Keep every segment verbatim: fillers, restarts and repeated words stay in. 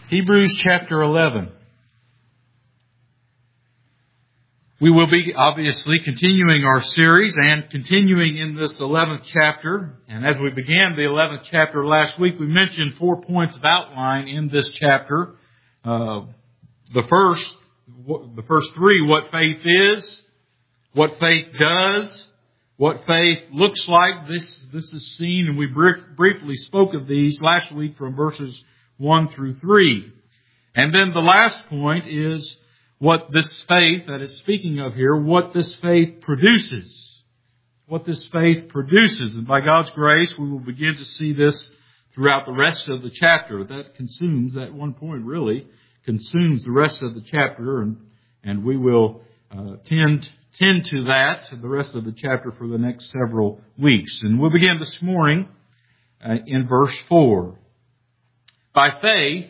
Hebrews chapter eleven. We will be obviously continuing our series and continuing in this eleventh chapter. And as we began the eleventh chapter last week, we mentioned four points of outline in this chapter. Uh, the first, the first three, what faith is, what faith does, what faith looks like. This, this is seen, and we br- briefly spoke of these last week from verses one through three. And then the last point is what this faith that it's speaking of here, what this faith produces. What this faith produces. And by God's grace, we will begin to see this throughout the rest of the chapter. That consumes, that one point really, consumes the rest of the chapter. And, and we will uh, tend, tend to that, the rest of the chapter for the next several weeks. And we'll begin this morning uh, in verse four. By faith,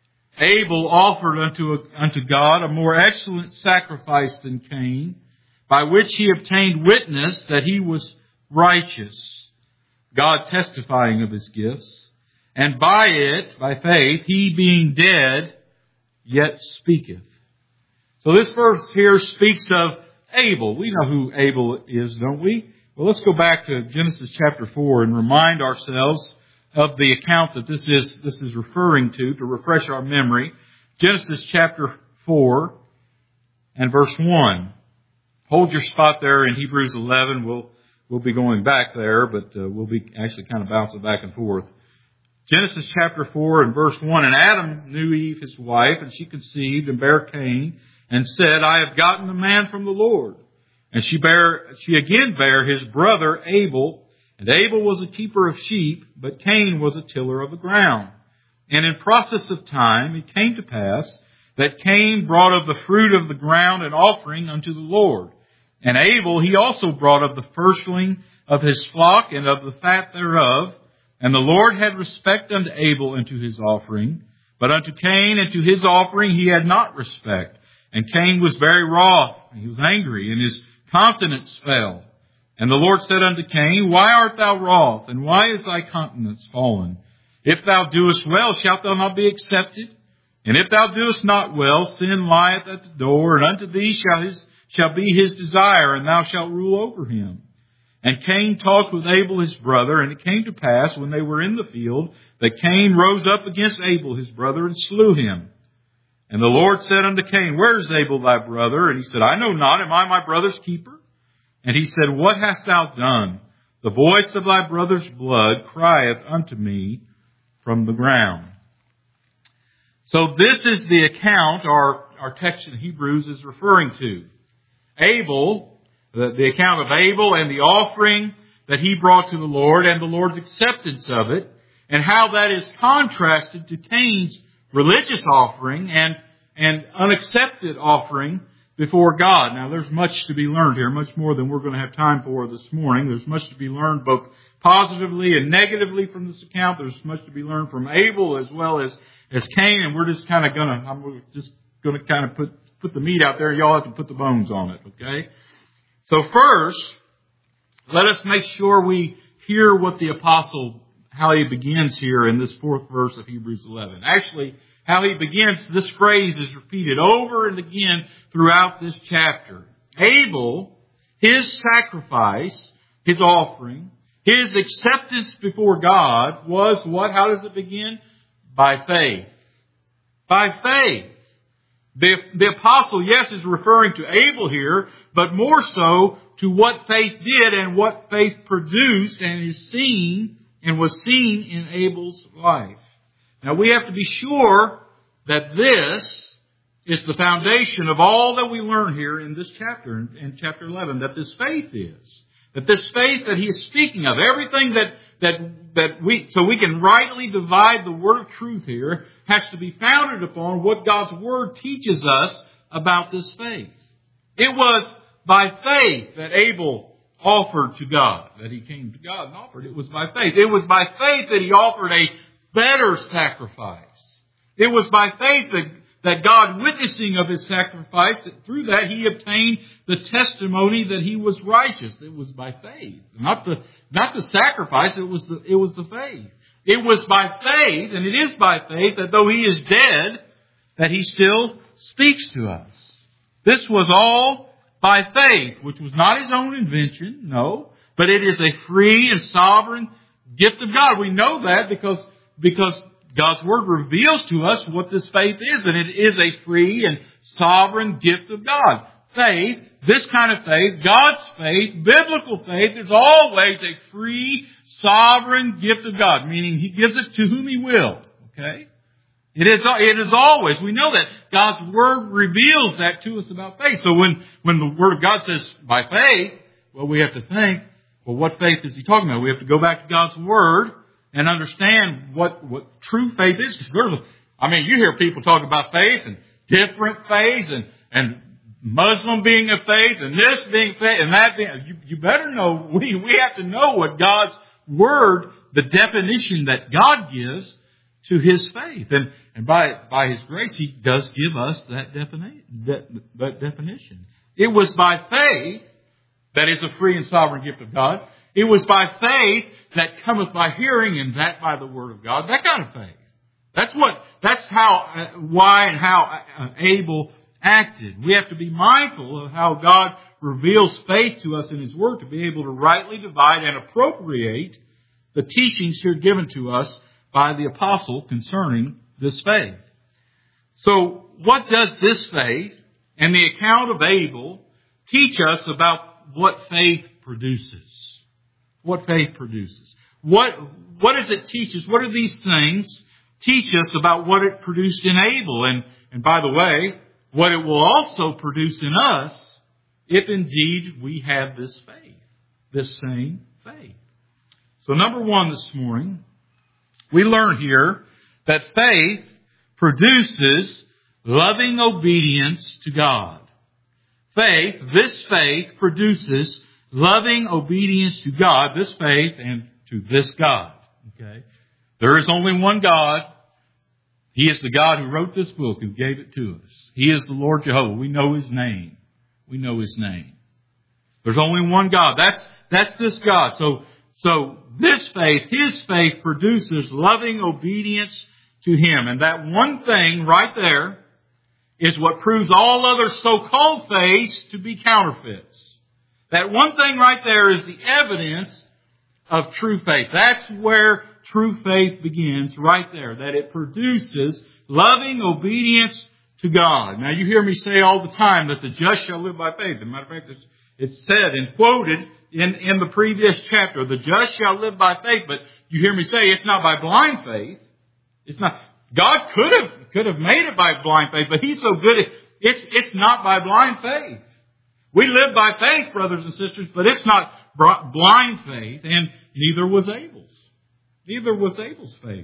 Abel offered unto, unto God a more excellent sacrifice than Cain, by which he obtained witness that he was righteous, God testifying of his gifts. And by it, by faith, he being dead, yet speaketh. So this verse here speaks of Abel. We know who Abel is, don't we? Well, let's go back to Genesis chapter four and remind ourselves of the account that this is this is referring to, to refresh our memory. Genesis chapter four and verse one. Hold your spot there in Hebrews eleven. We'll we'll be going back there, but uh, we'll be actually kind of bouncing back and forth. Genesis chapter four and verse one. And Adam knew Eve his wife, and she conceived and bare Cain, and said, I have gotten a man from the Lord. And she bare she again bare his brother Abel. And Abel was a keeper of sheep, but Cain was a tiller of the ground. And in process of time it came to pass that Cain brought of the fruit of the ground an offering unto the Lord. And Abel he also brought of the firstling of his flock and of the fat thereof. And the Lord had respect unto Abel and to his offering. But unto Cain and to his offering he had not respect. And Cain was very wroth, and he was angry, and his countenance fell. And the Lord said unto Cain, Why art thou wroth, and why is thy countenance fallen? If thou doest well, shalt thou not be accepted? And if thou doest not well, sin lieth at the door, and unto thee shall his shall be his desire, and thou shalt rule over him. And Cain talked with Abel his brother, and it came to pass, when they were in the field, that Cain rose up against Abel his brother, and slew him. And the Lord said unto Cain, Where is Abel thy brother? And he said, I know not, am I my brother's keeper? And he said, What hast thou done? The voice of thy brother's blood crieth unto me from the ground. So this is the account our, our text in Hebrews is referring to. Abel, the, the account of Abel and the offering that he brought to the Lord and the Lord's acceptance of it, and how that is contrasted to Cain's religious offering and, and unaccepted offering before God. Now, there's much to be learned here, much more than we're going to have time for this morning. There's much to be learned both positively and negatively from this account. There's much to be learned from Abel as well as, as Cain, and we're just kind of going to, I'm just going to kind of put, put the meat out there. Y'all have to put the bones on it, okay? So first, let us make sure we hear what the apostle, how he begins here in this fourth verse of Hebrews eleven. Actually, how he begins, this phrase is repeated over and again throughout this chapter. Abel, his sacrifice, his offering, his acceptance before God was what? How does it begin? By faith. By faith. The, the apostle, yes, is referring to Abel here, but more so to what faith did and what faith produced and is seen and was seen in Abel's life. Now, we have to be sure that this is the foundation of all that we learn here in this chapter, in chapter eleven, that this faith is. That this faith that he is speaking of, everything that, that, that we, so we can rightly divide the word of truth here, has to be founded upon what God's word teaches us about this faith. It was by faith that Abel offered to God, that he came to God and offered. It was by faith. It was by faith that he offered a better sacrifice. It was by faith that, that God, witnessing of his sacrifice, that through that he obtained the testimony that he was righteous. It was by faith. Not the, not the sacrifice, it was the, it was the faith. It was by faith, and it is by faith, that though he is dead, that he still speaks to us. This was all by faith, which was not his own invention, no, but it is a free and sovereign gift of God. We know that because, because God's Word reveals to us what this faith is, and it is a free and sovereign gift of God. Faith, this kind of faith, God's faith, biblical faith, is always a free, sovereign gift of God, meaning He gives it to whom He will. Okay? It is, it is always, we know that God's Word reveals that to us about faith. So when, when the Word of God says by faith, well, we have to think, well, what faith is He talking about? We have to go back to God's Word and understand what, what true faith is. Because there's a, I mean, you hear people talk about faith and different faiths and, and Muslim being a faith and this being faith and that being, you, you better know, we, we have to know what God's Word, the definition that God gives to His faith. And, and by, by His grace, He does give us that, defini- that, that definition. It was by faith, that is a free and sovereign gift of God. It was by faith that cometh by hearing, and that by the Word of God. That kind of faith. That's what, that's how, uh, why and how uh, Abel acted. We have to be mindful of how God reveals faith to us in His Word to be able to rightly divide and appropriate the teachings here given to us by the apostle concerning this faith. So, what does this faith and the account of Abel teach us about what faith produces? What faith produces. What, what does it teach us? What do these things teach us about what it produced in Abel? And, and by the way, what it will also produce in us if indeed we have this faith, this same faith. So number one this morning, we learn here that faith produces loving obedience to God. Faith, this faith produces loving obedience to God, this faith, and to this God. Okay? There is only one God. He is the God who wrote this book, who gave it to us. He is the Lord Jehovah. We know His name. We know His name. There's only one God. That's, that's this God. So, so this faith, His faith, produces loving obedience to Him. And that one thing right there is what proves all other so-called faiths to be counterfeits. That one thing right there is the evidence of true faith. That's where true faith begins, right there. That it produces loving obedience to God. Now you hear me say all the time that the just shall live by faith. As a matter of fact, it's, it's said and quoted in, in the previous chapter. The just shall live by faith. But you hear me say it's not by blind faith. It's not. God could have, could have made it by blind faith, but He's so good at, it's, it's not by blind faith. We live by faith, brothers and sisters, but it's not blind faith, and neither was Abel's. Neither was Abel's faith.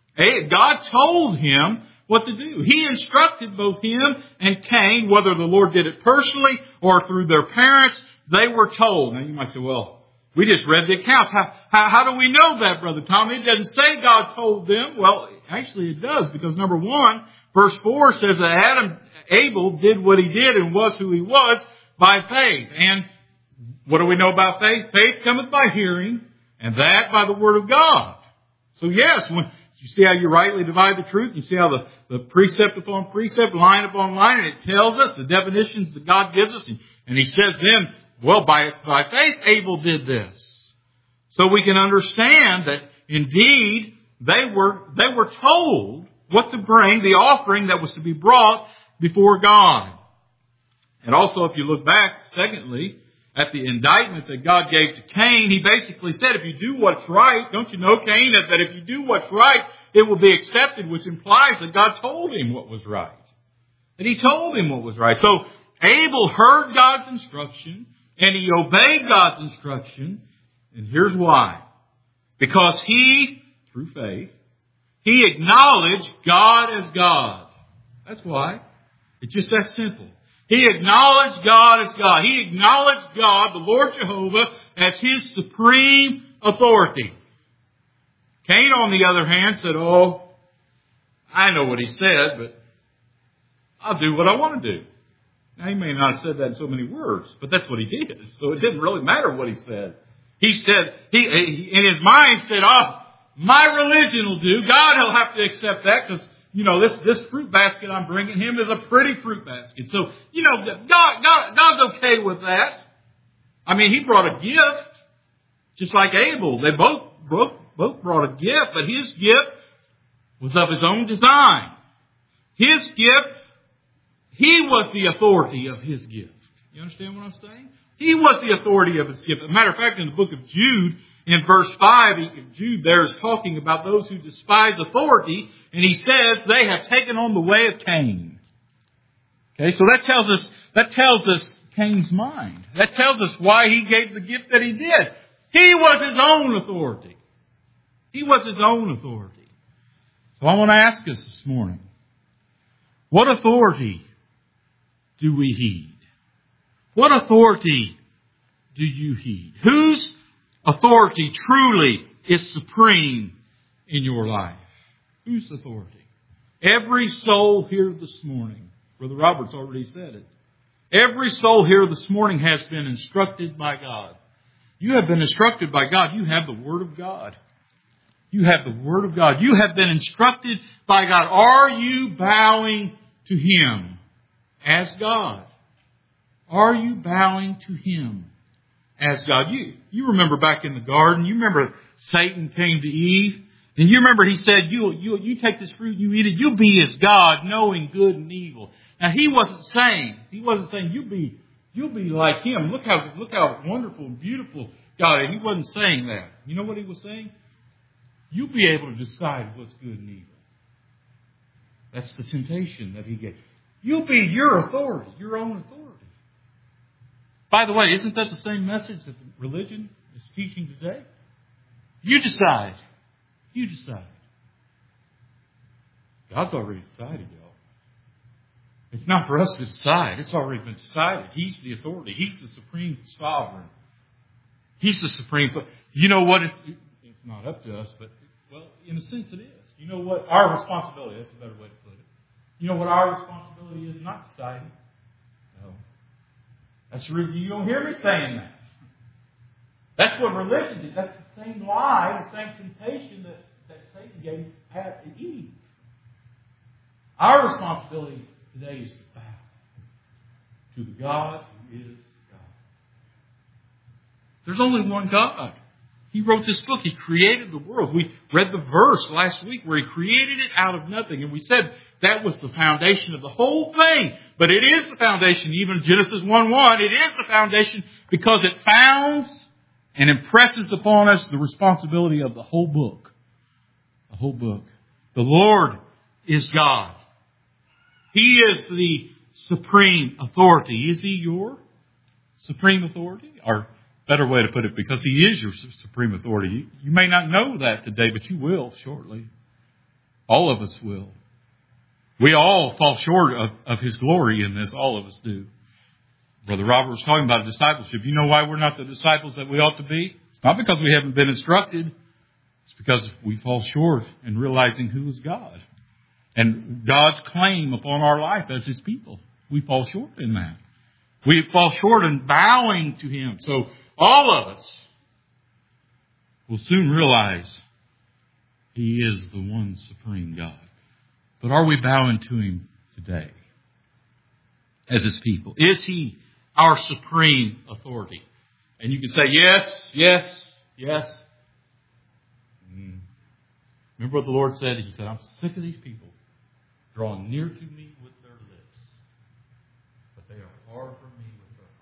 God told him what to do. He instructed both him and Cain, whether the Lord did it personally or through their parents, they were told. Now you might say, well, we just read the accounts. How, how, how do we know that, Brother Tom? It doesn't say God told them. Well, actually it does, because number one, verse four says that Adam, Abel did what he did and was who he was by faith. And what do we know about faith? Faith cometh by hearing, and that by the Word of God. So yes, when you see how you rightly divide the truth, you see how the, the precept upon precept, line upon line, and it tells us the definitions that God gives us. And, and He says then, well, by, by faith, Abel did this. So we can understand that indeed they were, they were told what to bring, the offering that was to be brought before God. And also, if you look back, secondly, at the indictment that God gave to Cain, He basically said, if you do what's right, don't you know, Cain, that, that if you do what's right, it will be accepted, which implies that God told him what was right. That He told him what was right. So Abel heard God's instruction, and he obeyed God's instruction. And here's why. Because he, through faith, he acknowledged God as God. That's why. It's just that simple. He acknowledged God as God. He acknowledged God, the Lord Jehovah, as His supreme authority. Cain, on the other hand, said, oh, I know what he said, but I'll do what I want to do. Now, he may not have said that in so many words, but that's what he did. So it didn't really matter what he said. He said, he, he in his mind said, oh, my religion will do. God will have to accept that because, you know, this, this fruit basket I'm bringing him is a pretty fruit basket. So, you know, God, God, God's okay with that. I mean, he brought a gift, just like Abel. They both, both, both brought a gift, but his gift was of his own design. His gift, he was the authority of his gift. You understand what I'm saying? He was the authority of his gift. As a matter of fact, in the book of Jude, in verse five, Jude there is talking about those who despise authority, and he says they have taken on the way of Cain. Okay, so that tells us, that tells us Cain's mind. That tells us why he gave the gift that he did. He was his own authority. He was his own authority. So I want to ask us this morning, what authority do we heed? What authority do you heed? Whose authority truly is supreme in your life? Whose authority? Every soul here this morning, Brother Robert's already said it. Every soul here this morning has been instructed by God. You have been instructed by God. You have the Word of God. You have the Word of God. You have been instructed by God. Are you bowing to Him as God? Are you bowing to Him as God? You, you remember back in the garden, you remember Satan came to Eve, and you remember he said, you, you, you take this fruit, you eat it, you'll be as God, knowing good and evil. Now he wasn't saying, he wasn't saying you'll be, you'll be like Him. Look how, look how wonderful and beautiful God is. He wasn't saying that. You know what he was saying? You'll be able to decide what's good and evil. That's the temptation that he gave. You'll be your authority, your own authority. By the way, isn't that the same message that religion is teaching today? You decide. You decide. God's already decided, y'all. It's not for us to decide. It's already been decided. He's the authority. He's the supreme sovereign. He's the supreme. You know what? It's, it's not up to us, but, well, in a sense it is. You know what? Our responsibility, that's a better way to put it. You know what our responsibility is? Not deciding. No. That's the reason you don't hear me saying that. That's what religion is. That's the same lie, the same temptation that, that Satan gave Adam and Eve. Our responsibility today is to bow to the God who is God. There's only one God. He wrote this book. He created the world. We read the verse last week where He created it out of nothing. And we said that was the foundation of the whole thing. But it is the foundation. Even Genesis one one, it is the foundation because it founds and impresses upon us the responsibility of the whole book. The whole book. The Lord is God. He is the supreme authority. Is He your supreme authority? Or better way to put it, because He is your supreme authority. You may not know that today, but you will shortly. All of us will. We all fall short of, of His glory in this. All of us do. Brother Robert was talking about discipleship. You know why we're not the disciples that we ought to be? It's not because we haven't been instructed. It's because we fall short in realizing who is God. And God's claim upon our life as His people. We fall short in that. We fall short in bowing to Him. So all of us will soon realize He is the one supreme God. But are we bowing to Him today as His people? Is He our supreme authority? And you can say, yes, yes, yes. Mm. Remember what the Lord said? He said, I'm sick of these people drawing near to me with their lips, but they are far from me with their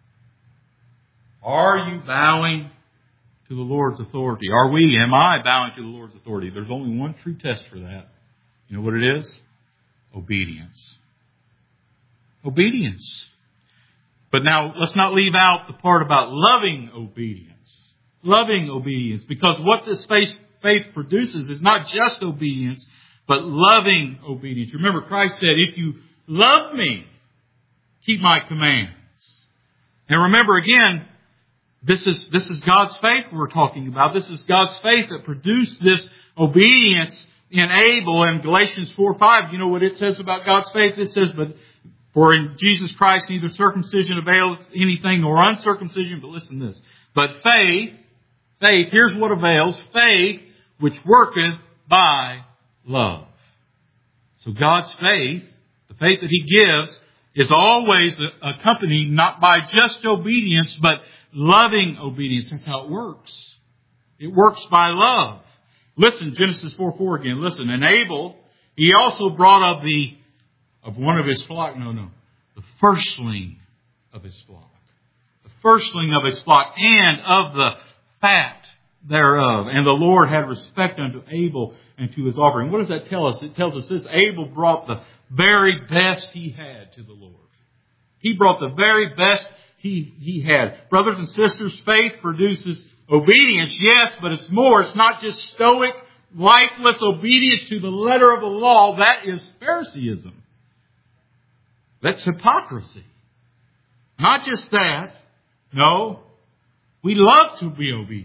heart. Are you bowing to the Lord's authority? Are we, am I bowing to the Lord's authority? There's only one true test for that. You know what it is? Obedience. Obedience. But now, let's not leave out the part about loving obedience. Loving obedience. Because what this faith, faith produces is not just obedience, but loving obedience. Remember, Christ said, if you love me, keep my commands. And remember again, this is, this is God's faith we're talking about. This is God's faith that produced this obedience in Abel. In Galatians four five, you know what it says about God's faith? It says, but for in Jesus Christ neither circumcision avails anything nor uncircumcision. But listen to this. But faith, faith, here's what avails. Faith which worketh by love. So God's faith, the faith that He gives, is always accompanied not by just obedience, but loving obedience. That's how it works. It works by love. Listen, Genesis four four again. Listen, and Abel, he also brought of the, of one of his flock, no, no, the firstling of his flock. The firstling of his flock and of the fat thereof. And the Lord had respect unto Abel and to his offering. What does that tell us? It tells us this: Abel brought the very best he had to the Lord. He brought the very best he, he had. Brothers and sisters, faith produces obedience, yes, but it's more. It's not just stoic, lifeless obedience to the letter of the law. That is Phariseeism. That's hypocrisy. Not just that. No, we love to be obedient.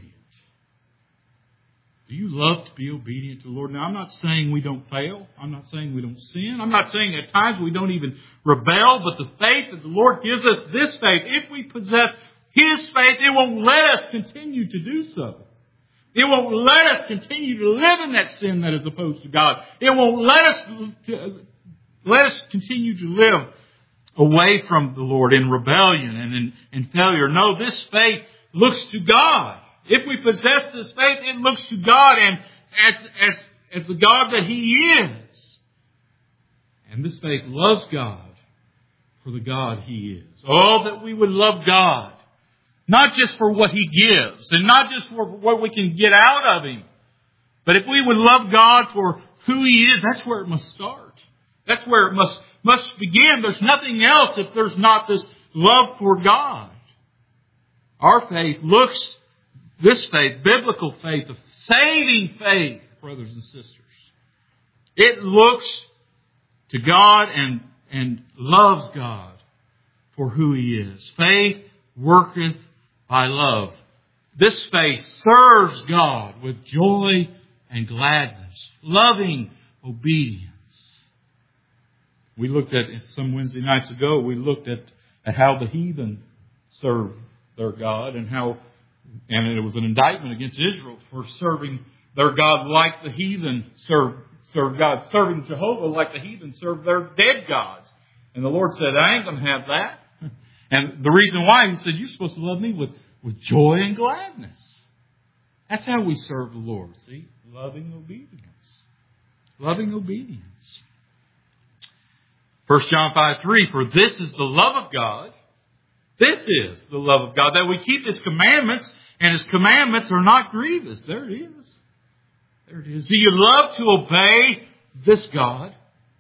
Do you love to be obedient to the Lord? Now, I'm not saying we don't fail. I'm not saying we don't sin. I'm not saying at times we don't even rebel. But the faith that the Lord gives us, this faith, if we possess His faith, it won't let us continue to do so. It won't let us continue to live in that sin that is opposed to God. It won't let us, to, let us continue to live away from the Lord in rebellion and in, in failure. No, this faith looks to God. If we possess this faith, it looks to God and as, as, as the God that He is. And this faith loves God for the God He is. Oh, that we would love God. Not just for what He gives and not just for what we can get out of Him. But if we would love God for who He is, that's where it must start. That's where it must, must begin. There's nothing else if there's not this love for God. Our faith looks This faith, biblical faith, of saving faith, brothers and sisters, it looks to God and, and loves God for who He is. Faith worketh by love. This faith serves God with joy and gladness, loving obedience. We looked at, some Wednesday nights ago, we looked at, at how the heathen served their God and how And it was an indictment against Israel for serving their God like the heathen served, served God, serving Jehovah like the heathen served their dead gods. And the Lord said, I ain't going to have that. And the reason why, He said, you're supposed to love me with, with joy and gladness. That's how we serve the Lord. See? Loving obedience. Loving obedience. First John five three, for this is the love of God. This is the love of God, that we keep His commandments, and His commandments are not grievous. There it is. There it is. Do you love to obey this God?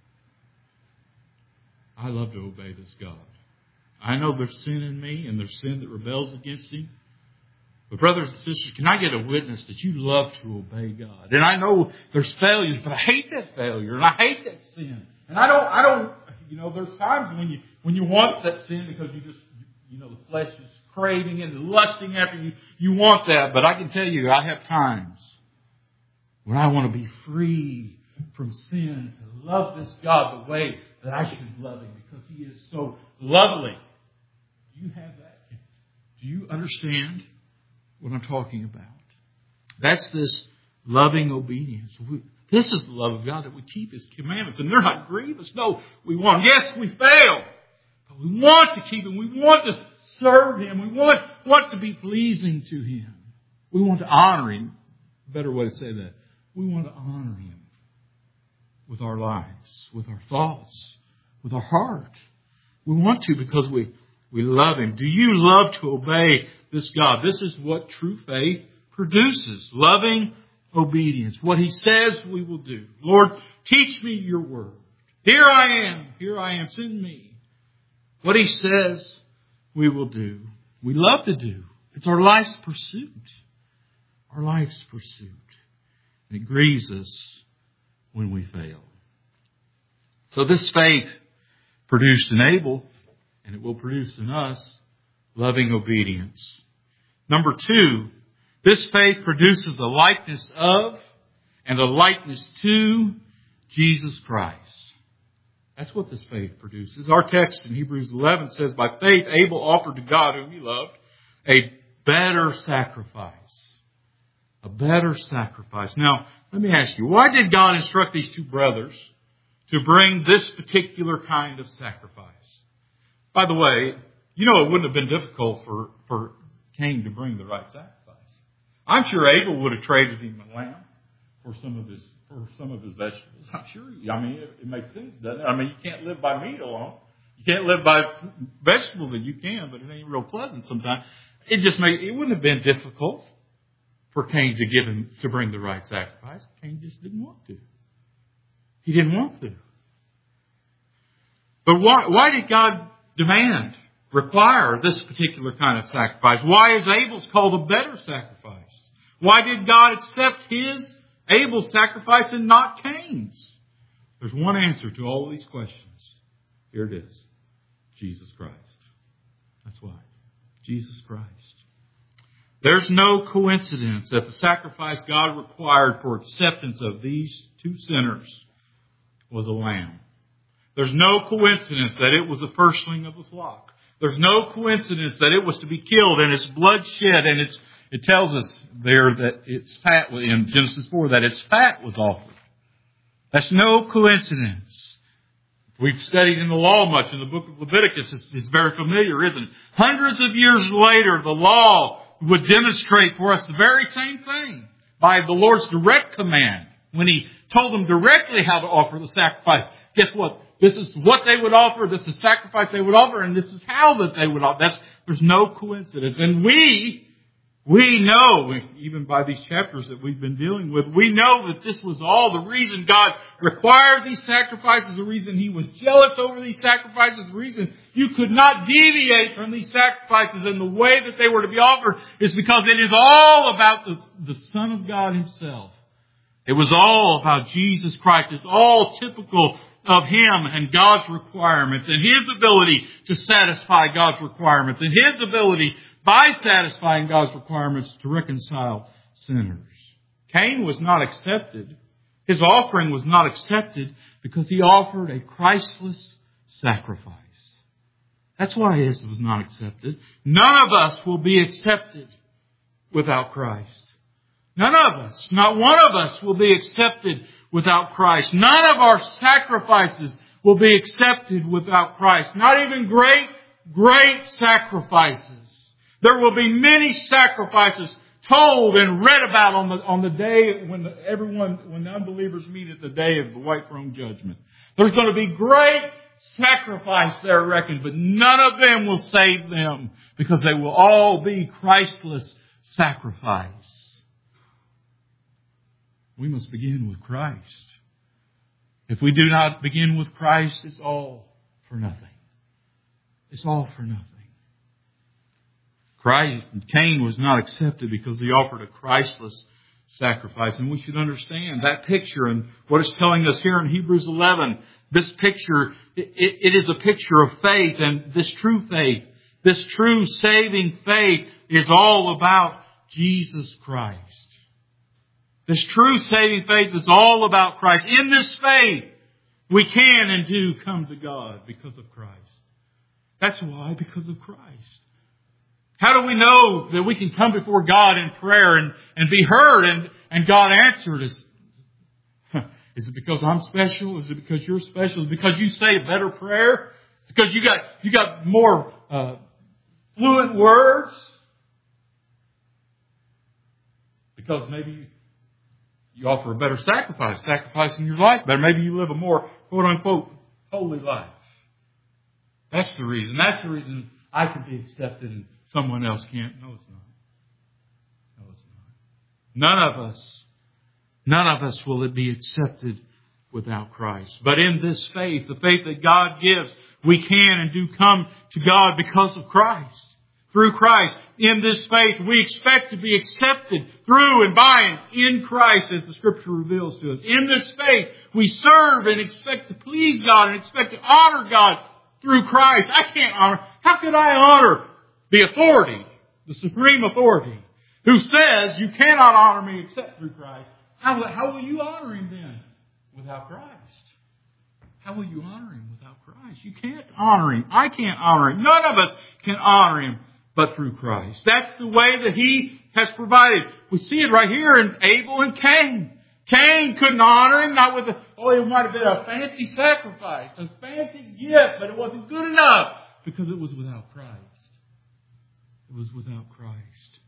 I love to obey this God. I know there's sin in me, and there's sin that rebels against Him. But brothers and sisters, can I get a witness that you love to obey God? And I know there's failures, but I hate that failure, and I hate that sin. And I don't, I don't, you know, there's times when you, when you want that sin because you just, you know, the flesh is craving it and lusting after you. You want that. But I can tell you, I have times when I want to be free from sin, to love this God the way that I should love Him because He is so lovely. Do you have that? Do you understand what I'm talking about? That's this loving obedience. We, this is the love of God, that we keep His commandments. And they're not grievous. No, we want. Yes, we fail. But we want to keep Him. We want to serve Him. We want, want to be pleasing to Him. We want to honor Him. Better way to say that. We want to honor Him with our lives, with our thoughts, with our heart. We want to because we, we love Him. Do you love to obey this God? This is what true faith produces. Loving obedience. What He says we will do. Lord, teach me your word. Here I am. Here I am. Send me. What He says we will do. We love to do. It's our life's pursuit. Our life's pursuit. And it grieves us when we fail. So this faith produced in Abel, and it will produce in us, loving obedience. Number two, this faith produces a likeness of and a likeness to Jesus Christ. That's what this faith produces. Our text in Hebrews eleven says, by faith Abel offered to God, whom he loved, a better sacrifice A better sacrifice. Now, let me ask you, why did God instruct these two brothers to bring this particular kind of sacrifice? By the way, you know it wouldn't have been difficult for, for Cain to bring the right sacrifice. I'm sure Abel would have traded him a lamb for some of his for some of his vegetables. I'm sure. I mean, it, it makes sense, doesn't it? I mean, you can't live by meat alone. You can't live by vegetables, and you can, but it ain't real pleasant sometimes. It just made it wouldn't have been difficult for Cain to give him to bring the right sacrifice. Cain just didn't want to. He didn't want to. But why? Why did God demand, require this particular kind of sacrifice? Why is Abel's called a better sacrifice? Why did God accept his, Abel's sacrifice and not Cain's? There's one answer to all of these questions. Here it is. Jesus Christ. That's why. Jesus Christ. There's no coincidence that the sacrifice God required for acceptance of these two sinners was a lamb. There's no coincidence that it was the firstling of the flock. There's no coincidence that it was to be killed and its blood shed, and it's, it tells us there that its fat, in Genesis four, that its fat was offered. That's no coincidence. We've studied in the law much in the book of Leviticus. It's, it's very familiar, isn't it? Hundreds of years later, the law would demonstrate for us the very same thing by the Lord's direct command when He told them directly how to offer the sacrifice. Guess what? This is what they would offer. This is the sacrifice they would offer, and this is how that they would offer. That's, there's no coincidence. And we, we know, even by these chapters that we've been dealing with, we know that this was all the reason God required these sacrifices, the reason He was jealous over these sacrifices, the reason you could not deviate from these sacrifices and the way that they were to be offered is because it is all about the, the Son of God Himself. It was all about Jesus Christ. It's all typical of Him and God's requirements and His ability to satisfy God's requirements and His ability by satisfying God's requirements to reconcile sinners. Cain was not accepted. His offering was not accepted because he offered a Christless sacrifice. That's why his was not accepted. None of us will be accepted without Christ. None of us, not one of us will be accepted without Christ. None of our sacrifices will be accepted without Christ. Not even great, great sacrifices. There will be many sacrifices told and read about on the, on the day when the, everyone, when the unbelievers meet at the day of the white throne judgment. There's going to be great sacrifice there reckoned, but none of them will save them because they will all be Christless sacrifice. We must begin with Christ. If we do not begin with Christ, it's all for nothing. It's all for nothing. Christ, Cain was not accepted because he offered a Christless sacrifice. And we should understand that picture and what it's telling us here in Hebrews eleven. This picture, it, it is a picture of faith, and this true faith, this true saving faith is all about Jesus Christ. This true saving faith is all about Christ. In this faith, we can and do come to God because of Christ. That's why, because of Christ. How do we know that we can come before God in prayer and, and be heard and, and God answered us? Is it because I'm special? Is it because you're special? Is it because you say a better prayer? Is it because you got, you got more uh, fluent words? Because maybe you You offer a better sacrifice, sacrificing your life better. Maybe you live a more, quote unquote, holy life. That's the reason. That's the reason I can be accepted and someone else can't. No, it's not. No, it's not. None of us, none of us will be accepted without Christ. But in this faith, the faith that God gives, we can and do come to God because of Christ. Through Christ. In this faith, we expect to be accepted through and by and in Christ, as the Scripture reveals to us. In this faith, we serve and expect to please God and expect to honor God through Christ. I can't honor. How could I honor the authority, the supreme authority, who says you cannot honor me except through Christ? How, how will you honor Him then without Christ? How will you honor Him without Christ? You can't honor Him. I can't honor Him. None of us can honor Him but through Christ. That's the way that He has provided. We see it right here in Abel and Cain. Cain couldn't honor Him, not with a, oh, it might have been a fancy sacrifice, a fancy gift, but it wasn't good enough because it was without Christ. It was without Christ.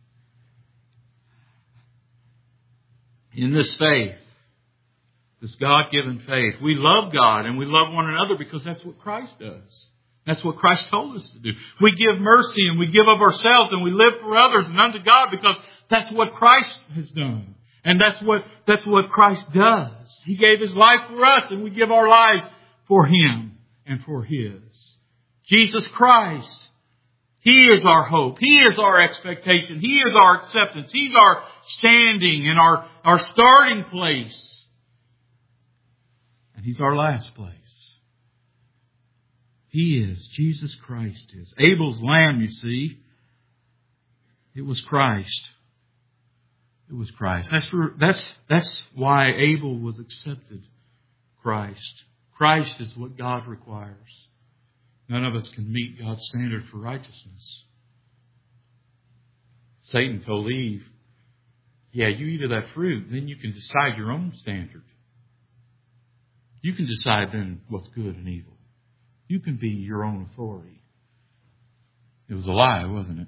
In this faith, this God-given faith, we love God and we love one another because that's what Christ does. That's what Christ told us to do. We give mercy and we give of ourselves and we live for others and unto God because that's what Christ has done. And that's what, that's what Christ does. He gave His life for us and we give our lives for Him and for His. Jesus Christ, He is our hope. He is our expectation. He is our acceptance. He's our standing and our, our starting place. And He's our last place. He is. Jesus Christ is. Abel's lamb, you see, it was Christ. It was Christ. That's, for, that's, that's why Abel was accepted. Christ. Christ is what God requires. None of us can meet God's standard for righteousness. Satan told Eve, yeah, you eat of that fruit, then you can decide your own standard. You can decide then what's good and evil. You can be your own authority. It was a lie, wasn't it?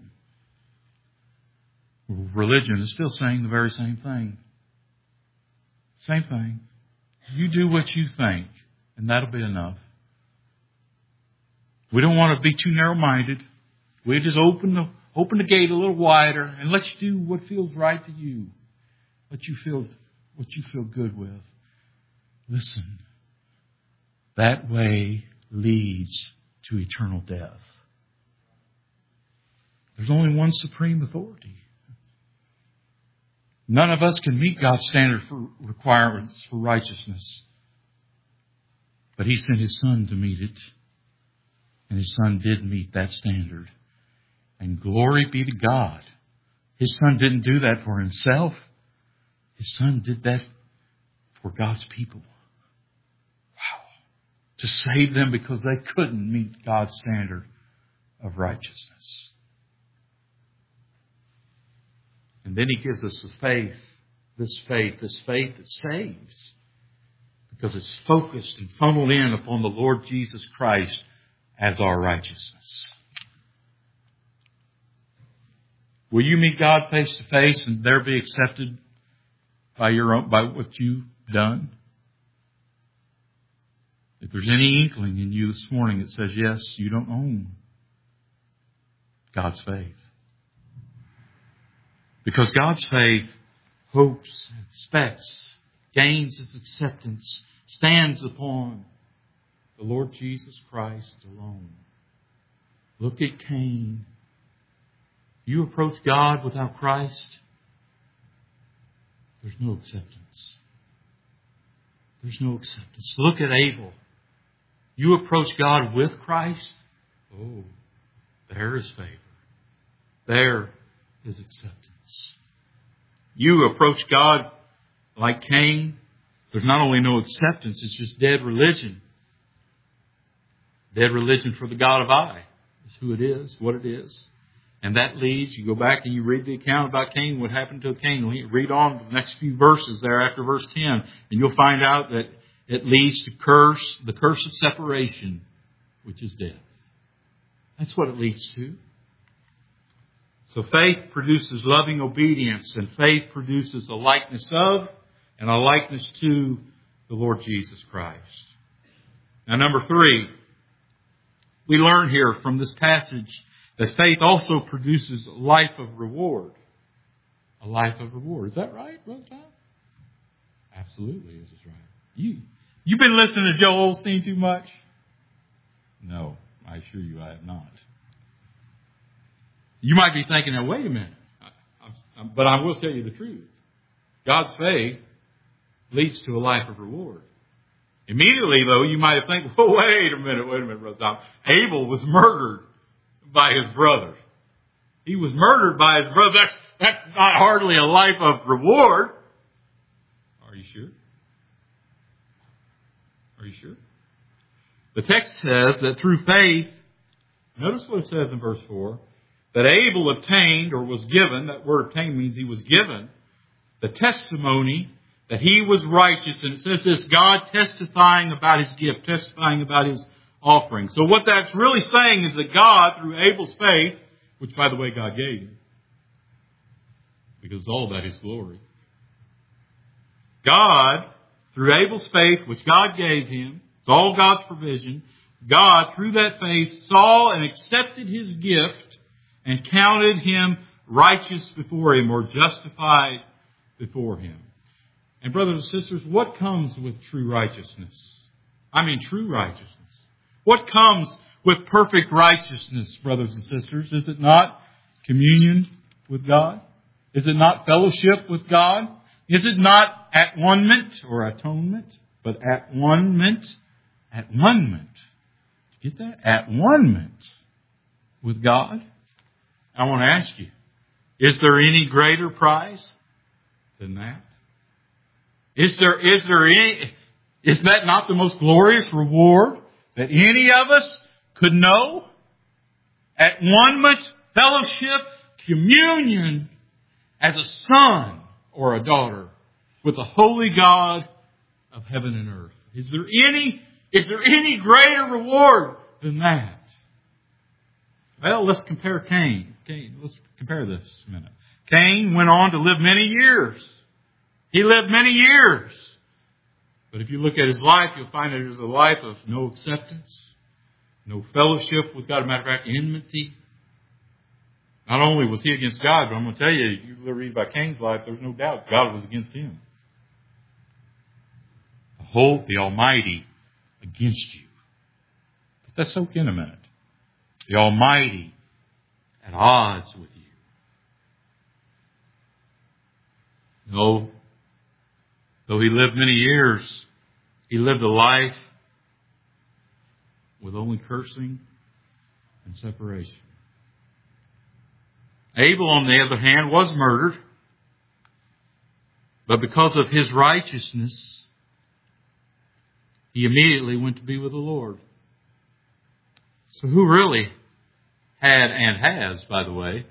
Religion is still saying the very same thing. Same thing. You do what you think, and that'll be enough. We don't want to be too narrow-minded. We just open the open the gate a little wider and let you do what feels right to you. What you feel what you feel good with. Listen. That way leads to eternal death. There's only one supreme authority. None of us can meet God's standard for requirements for righteousness. But He sent His Son to meet it. And His Son did meet that standard. And glory be to God. His Son didn't do that for Himself. His Son did that for God's people. Wow. To save them because they couldn't meet God's standard of righteousness. And then He gives us the faith, this faith, this faith that saves. Because it's focused and funneled in upon the Lord Jesus Christ as our righteousness. Will you meet God face to face and there be accepted by your own, by what you've done? If there's any inkling in you this morning that says, yes, you don't own God's faith. Because God's faith hopes, expects, gains its acceptance, stands upon the Lord Jesus Christ alone. Look at Cain. You approach God without Christ, there's no acceptance. There's no acceptance. Look at Abel. You approach God with Christ, oh, there is favor. There is acceptance. You approach God like Cain, there's not only no acceptance, it's just dead religion. Dead religion for the God of I is who it is, what it is. And that leads, you go back and you read the account about Cain, what happened to Cain. Read on the next few verses there after verse ten. And you'll find out that it leads to curse, the curse of separation, which is death. That's what it leads to. So faith produces loving obedience, and faith produces a likeness of and a likeness to the Lord Jesus Christ. Now, number three, we learn here from this passage that faith also produces a life of reward. A life of reward. Is that right, Brother Tom? Absolutely, this is right. You, you've been listening to Joel Osteen too much? No, I assure you I have not. You might be thinking, now, wait a minute. I, I, but I will tell you the truth. God's faith leads to a life of reward. Immediately, though, you might think, well, wait a minute, wait a minute, Brother Tom. Abel was murdered by his brother. He was murdered by his brother. That's, that's not hardly a life of reward. Are you sure? Are you sure? The text says that through faith, notice what it says in verse four, that Abel obtained or was given, that word obtained means he was given, the testimony that he was righteous. And it says this, God testifying about his gift, testifying about his offering. So what that's really saying is that God, through Abel's faith, which by the way God gave him, because it's all about his glory. God, through Abel's faith, which God gave him, it's all God's provision, God, through that faith, saw and accepted his gift and counted him righteous before him, or justified before him. And brothers and sisters, what comes with true righteousness? I mean true righteousness. What comes with perfect righteousness, brothers and sisters? Is it not communion with God? Is it not fellowship with God? Is it not at-one-ment or atonement, but at-one-ment? At-one-ment. Get that? At-one-ment with God. I want to ask you, is there any greater prize than that? Is there, is there any, is that not the most glorious reward that any of us could know? At-one-ment, fellowship, communion as a son or a daughter with the holy God of heaven and earth. Is there any, is there any greater reward than that? Well, let's compare Cain. Cain. Let's compare this a minute. Cain went on to live many years. He lived many years. But if you look at his life, you'll find it is a life of no acceptance, no fellowship with God. As a matter of fact, enmity. Not only was he against God, but I'm going to tell you, you read about Cain's life, there's no doubt God was against him. The whole, the Almighty against you. Let that soak in a minute. The Almighty at odds with you. No. Though he lived many years, he lived a life with only cursing and separation. Abel, on the other hand, was murdered, but because of his righteousness, he immediately went to be with the Lord. So who really had and has, by the way,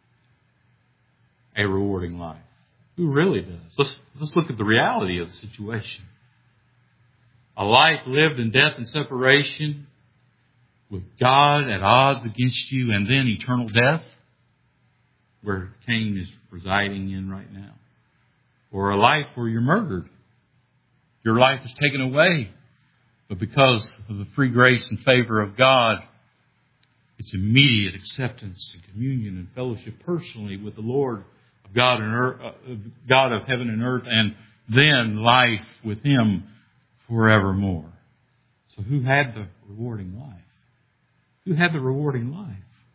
a rewarding life? Who really does? Let's, let's look at the reality of the situation. A life lived in death and separation with God at odds against you, and then eternal death, where Cain is residing in right now. Or a life where you're murdered. Your life is taken away. But because of the free grace and favor of God, it's immediate acceptance and communion and fellowship personally with the Lord of God and earth, uh, God of heaven and earth, and then life with Him forevermore. So who had the rewarding life? Who had the rewarding life?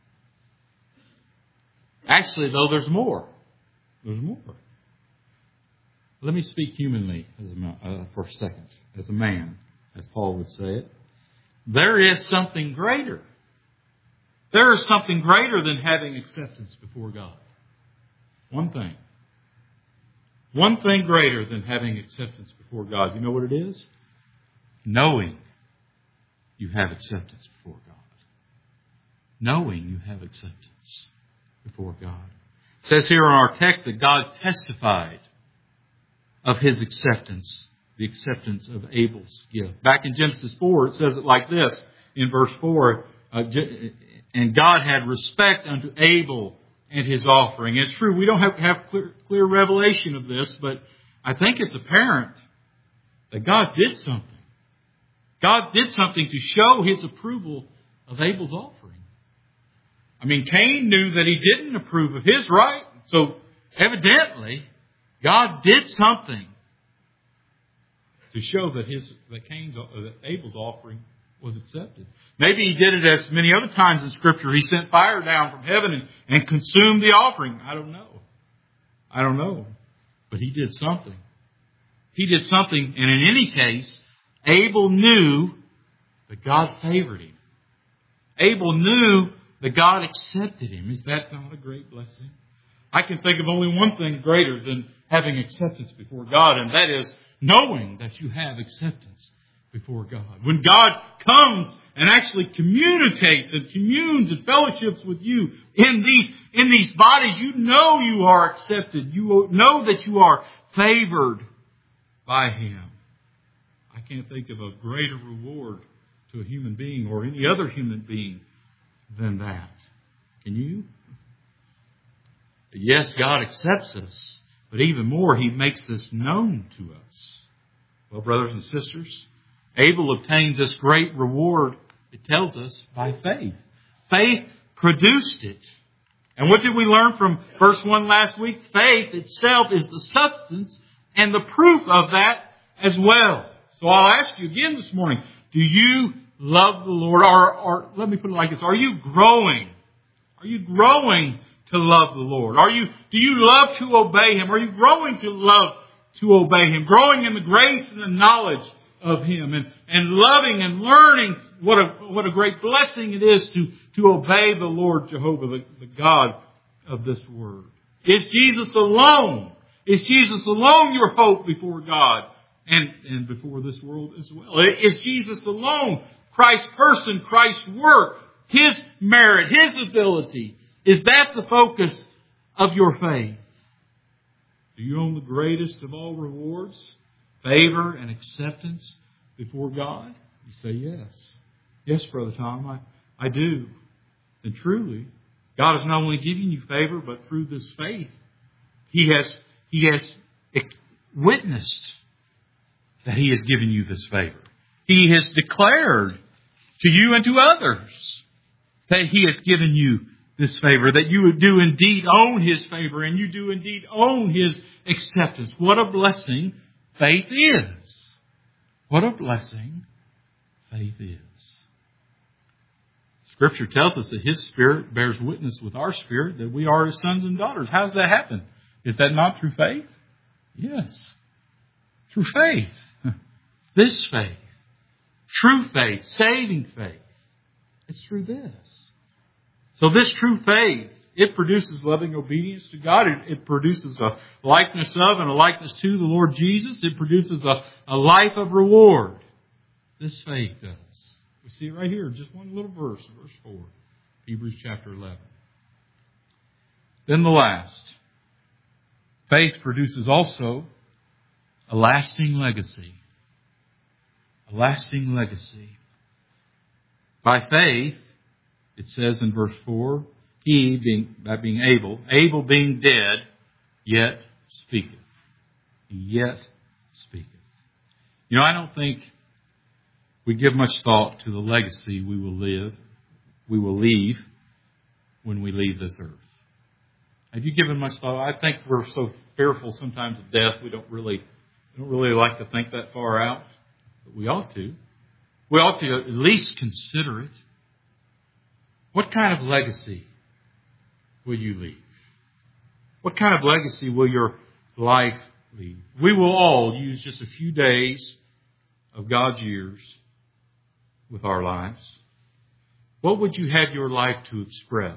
Actually, though, there's more. There's more. Let me speak humanly as a, uh, for a second, as a man, as Paul would say it. There is something greater. There is something greater than having acceptance before God. One thing. One thing greater than having acceptance before God. You know what it is? Knowing you have acceptance before God. Knowing you have acceptance before God. It says here in our text that God testified of His acceptance, the acceptance of Abel's gift. Back in Genesis four, it says it like this in verse four, uh, and God had respect unto Abel and his offering. It's true, we don't have, have clear, clear revelation of this, but I think it's apparent that God did something. God did something to show His approval of Abel's offering. I mean, Cain knew that he didn't approve of his, right? So evidently, God did something to show that his that Cain's that Abel's offering was accepted. Maybe He did it as many other times in Scripture. He sent fire down from heaven and, and consumed the offering. I don't know. I don't know. But He did something. He did something, and in any case, Abel knew that God favored him. Abel knew that God accepted him. Is that not a great blessing? I can think of only one thing greater than having acceptance before God, and that is knowing that you have acceptance before God. When God comes and actually communicates and communes and fellowships with you in these, in these bodies, you know you are accepted. You know that you are favored by Him. I can't think of a greater reward to a human being or any other human being than that. Can you? Yes, God accepts us, but even more, He makes this known to us. Well, brothers and sisters, Abel obtained this great reward, it tells us, by faith. Faith produced it. And what did we learn from verse one last week? Faith itself is the substance and the proof of that as well. So I'll ask you again this morning, do you love the Lord? Or, or let me put it like this, are you growing? Are you growing to love the Lord? Are you, do you love to obey Him? Are you growing to love to obey Him? Growing in the grace and the knowledge of Him and, and loving and learning what a, what a great blessing it is to, to obey the Lord Jehovah, the, the God of this Word. Is Jesus alone? Is Jesus alone your hope before God and, and before this world as well? Is Jesus alone Christ's person, Christ's work, His merit, His ability? Is that the focus of your faith? Do you own the greatest of all rewards? Favor and acceptance before God? You say yes. Yes, Brother Tom, I, I do. And truly, God has not only given you favor, but through this faith, He has, He has witnessed that He has given you this favor. He has declared to you and to others that He has given you this favor, that you do indeed own His favor and you do indeed own His acceptance. What a blessing faith is. What a blessing faith is. Scripture tells us that His Spirit bears witness with our spirit that we are His sons and daughters. How does that happen? Is that not through faith? Yes. Through faith. This faith. True faith. Saving faith. It's through this. So this true faith, it produces loving obedience to God. It, it produces a likeness of and a likeness to the Lord Jesus. It produces a, a life of reward. This faith does. We see it right here, just one little verse, verse four, Hebrews chapter eleven. Then the last. Faith produces also a lasting legacy. A lasting legacy. By faith, it says in verse four, he being, by being able, Abel being dead, yet speaketh. Yet speaketh. You know, I don't think we give much thought to the legacy we will live, we will leave when we leave this earth. Have you given much thought? I think we're so fearful sometimes of death, we don't really, we don't really like to think that far out, but we ought to. We ought to at least consider it. What kind of legacy will you leave? What kind of legacy will your life leave? We will all use just a few days of God's years with our lives. What would you have your life to express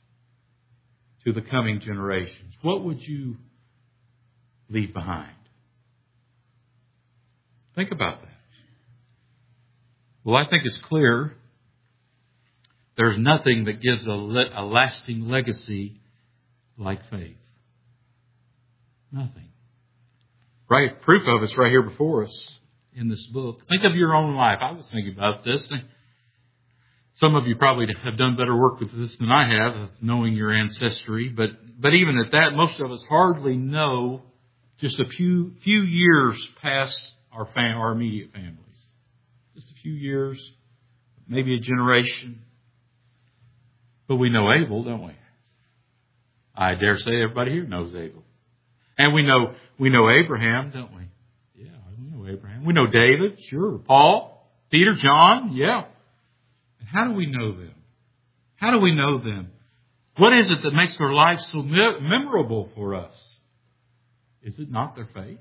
to the coming generations? What would you leave behind? Think about that. Well, I think it's clear there's nothing that gives a, le- a lasting legacy like faith. Nothing. Right? Proof of it's right here before us in this book. Think of your own life. I was thinking about this. Some of you probably have done better work with this than I have, of knowing your ancestry. But but even at that, most of us hardly know just a few few years past our fam- our immediate families. Just a few years, maybe a generation. But we know Abel, don't we? I dare say everybody here knows Abel. And we know we know Abraham, don't we? Yeah, we know Abraham. We know David, sure. Paul, Peter, John, yeah. And how do we know them? How do we know them? What is it that makes their life so me- memorable for us? Is it not their faith?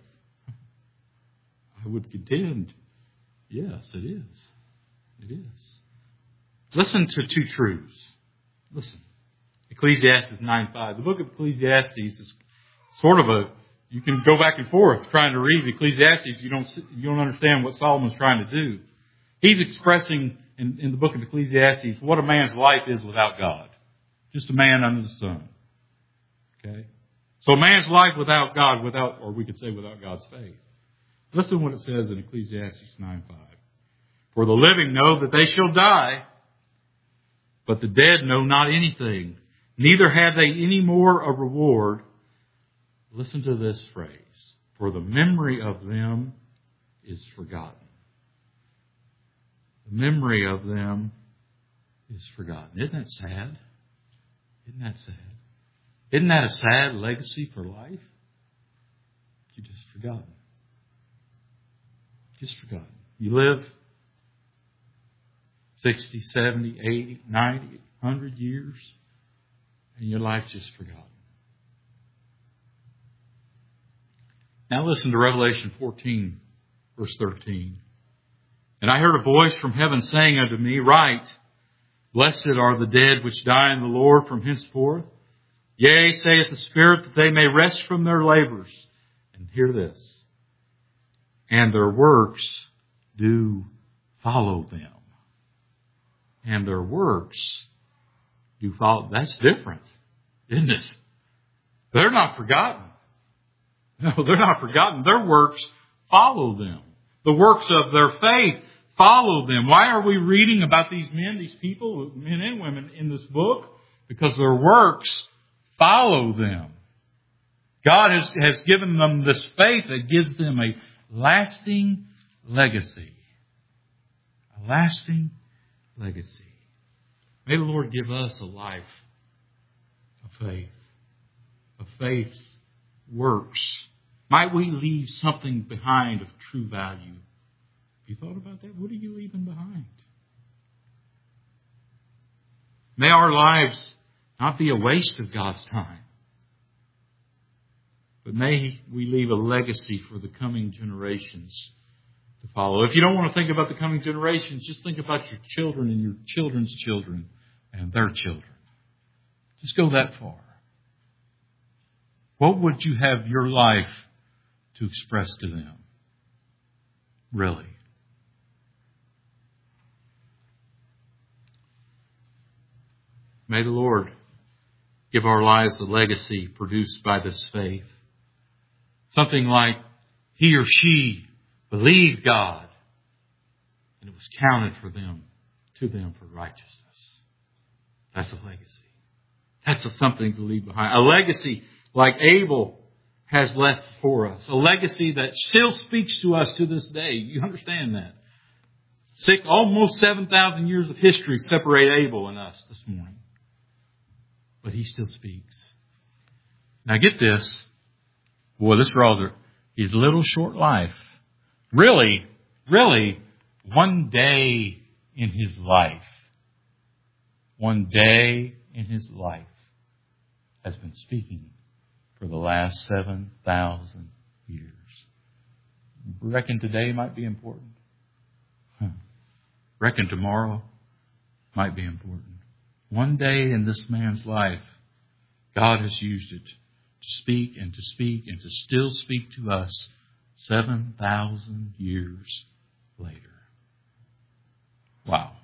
I would contend, yes, it is. It is. Listen to two truths. Listen. Ecclesiastes nine five. The book of Ecclesiastes is sort of a, you can go back and forth trying to read Ecclesiastes. You don't, you don't understand what Solomon's trying to do. He's expressing in, in the book of Ecclesiastes what a man's life is without God. Just a man under the sun. Okay? So a man's life without God, without, or we could say without God's faith. Listen to what it says in Ecclesiastes nine five. For the living know that they shall die, but the dead know not anything. Neither have they any more a reward. Listen to this phrase. For the memory of them is forgotten. The memory of them is forgotten. Isn't that sad? Isn't that sad? Isn't that a sad legacy for life? You just forgotten. Just forgotten. You live sixty, seventy, eighty, ninety, one hundred years, and your life's just forgotten. Now listen to Revelation fourteen, verse thirteen. And I heard a voice from heaven saying unto me, Write, Blessed are the dead which die in the Lord from henceforth. Yea, saith the Spirit, that they may rest from their labors. And hear this. And their works do follow them. And their works do follow. That's different, isn't it? They're not forgotten. No, they're not forgotten. Their works follow them. The works of their faith follow them. Why are we reading about these men, these people, men and women in this book? Because their works follow them. God has, has given them this faith that gives them a lasting legacy. A lasting legacy. May the Lord give us a life of faith. Of faith's works. Might we leave something behind of true value? Have you thought about that? What are you leaving behind? May our lives not be a waste of God's time, but may we leave a legacy for the coming generations to follow. If you don't want to think about the coming generations, just think about your children and your children's children and their children. Just go that far. What would you have your life to express to them? Really. May the Lord give our lives a legacy produced by this faith. Something like he or she believed God and it was counted for them, to them for righteousness. That's a legacy. That's a something to leave behind. A legacy like Abel has left for us. A legacy that still speaks to us to this day. You understand that? Six, almost seven thousand years of history separate Abel and us this morning. But he still speaks. Now get this. Boy, this draws his little short life. Really, really, one day in his life, one day in his life has been speaking for the last seven thousand years. Reckon today might be important. Huh. Reckon tomorrow might be important. One day in this man's life, God has used it to speak and to speak and to still speak to us seven thousand years later. Wow.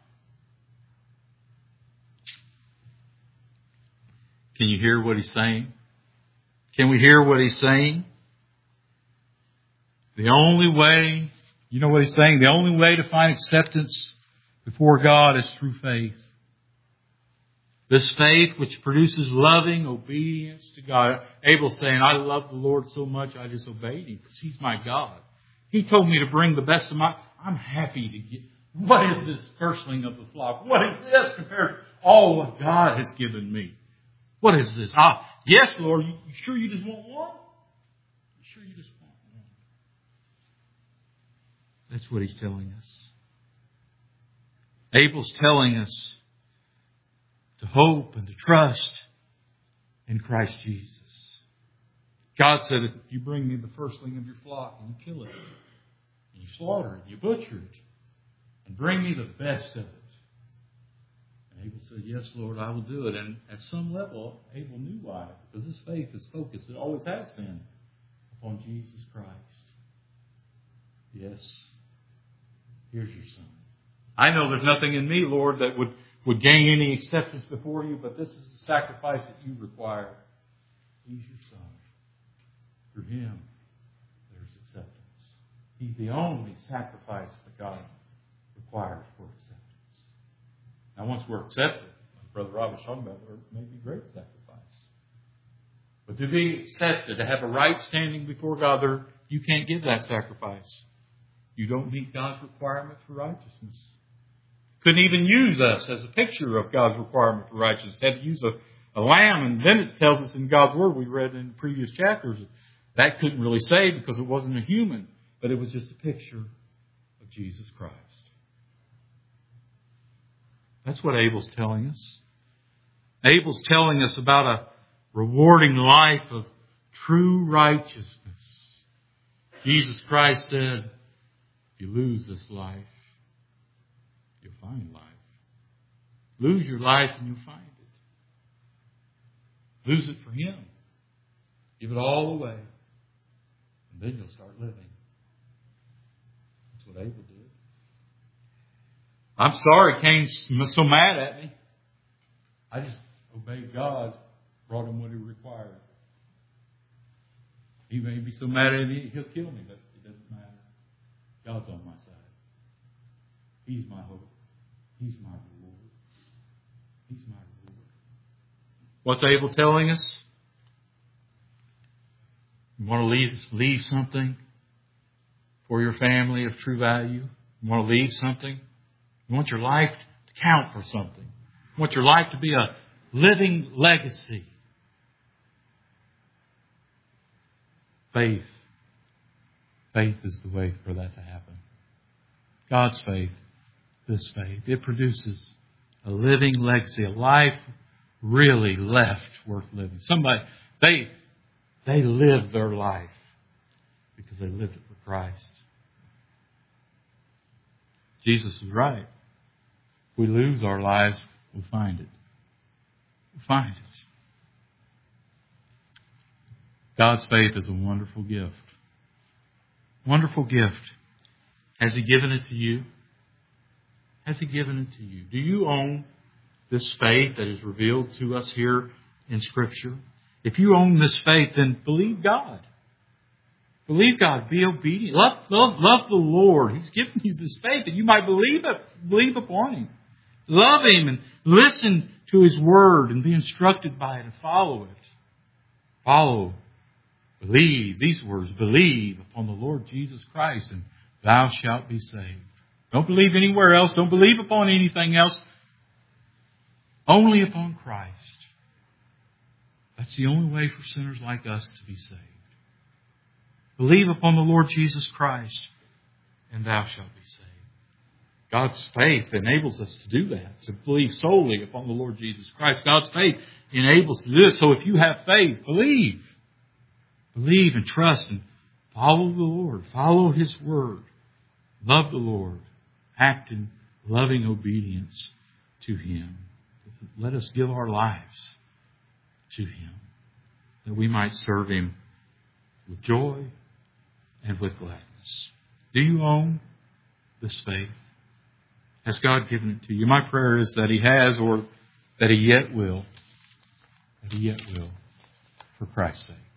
Can you hear what he's saying? Can we hear what he's saying? The only way, you know what he's saying? The only way to find acceptance before God is through faith. This faith which produces loving obedience to God. Abel's saying, I love the Lord so much I just obeyed him because he's my God. He told me to bring the best of my... I'm happy to get... What is this firstling of the flock? What is this compared to all what God has given me? What is this? Ah, yes, Lord. You, you sure you just want one? You sure you just want one? That's what he's telling us. Abel's telling us to hope and to trust in Christ Jesus. God said, if you bring me the firstling of your flock and you kill it, and you slaughter it, and you butcher it, and bring me the best of it. And Abel said, yes, Lord, I will do it. And at some level, Abel knew why. Because his faith is focused, it always has been, upon Jesus Christ. Yes, here's your son. I know there's nothing in me, Lord, that would, would gain any acceptance before you, but this is the sacrifice that you require. He's your Son. Through Him, there's acceptance. He's the only sacrifice that God requires for acceptance. Now, once we're accepted, as Brother Rob was talking about, there may be great sacrifice. But to be accepted, to have a right standing before God, there, you can't give that sacrifice. You don't meet God's requirement for righteousness. Couldn't even use us as a picture of God's requirement for righteousness. Had to use a, a lamb, and then it tells us in God's Word, we read in previous chapters, that couldn't really save because it wasn't a human, but it was just a picture of Jesus Christ. That's what Abel's telling us. Abel's telling us about a rewarding life of true righteousness. Jesus Christ said, if you lose this life, you'll find life. Lose your life and you'll find it. Lose it for Him. Give it all away. And then you'll start living. That's what Abel did. I'm sorry Cain's so mad at me. I just obeyed God, brought him what He required. He may be so mad at me, he'll kill me, but it doesn't matter. God's on my side. He's my hope. He's my reward. He's my reward. What's Abel telling us? You want to leave, leave something for your family of true value? You want to leave something? You want your life to count for something? You want your life to be a living legacy? Faith. Faith is the way for that to happen. God's faith, this faith, it produces a living legacy, a life really left worth living. Somebody, they, they lived their life because they lived it for Christ. Jesus is right. If we lose our lives, we'll find it. We'll find it. God's faith is a wonderful gift. Wonderful gift. Has He given it to you? Has He given it to you? Do you own this faith that is revealed to us here in Scripture? If you own this faith, then believe God. Believe God. Be obedient. Love, love, love the Lord. He's given you this faith that you might believe it, believe upon Him. Love Him and listen to His Word and be instructed by it and follow it. Follow. Believe. These words. Believe upon the Lord Jesus Christ and thou shalt be saved. Don't believe anywhere else. Don't believe upon anything else. Only upon Christ. That's the only way for sinners like us to be saved. Believe upon the Lord Jesus Christ, and thou shalt be saved. God's faith enables us to do that, to believe solely upon the Lord Jesus Christ. God's faith enables us to do this. So if you have faith, believe. Believe and trust and follow the Lord. Follow His Word. Love the Lord. Act in loving obedience to Him. Let us give our lives to Him, that we might serve Him with joy and with gladness. Do you own this faith? Has God given it to you? My prayer is that He has, or that He yet will. That He yet will, for Christ's sake.